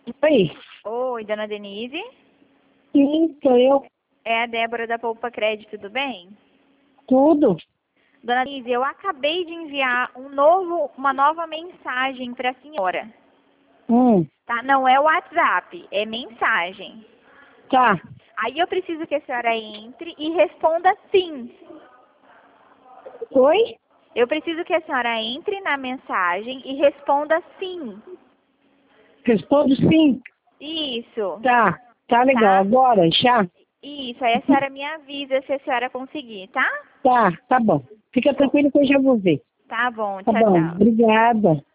Oi, Oi, dona Denise. sim, sou eu. É a Débora da Poupa Crédito, tudo bem? Tudo. Dona Denise, eu acabei de enviar uma nova mensagem para a senhora. Tá? Não é o WhatsApp, é mensagem. Tá. Aí eu preciso que a senhora entre e responda sim. Oi? Eu preciso que a senhora entre na mensagem e responda sim. Respondo sim. Isso. Tá legal. Tá? Agora, já? Isso. Aí a senhora me avisa se a senhora conseguir, tá? Tá bom. Fica tranquilo que eu já vou ver. Tá bom. Tá Tchau, bom. tchau. Obrigada.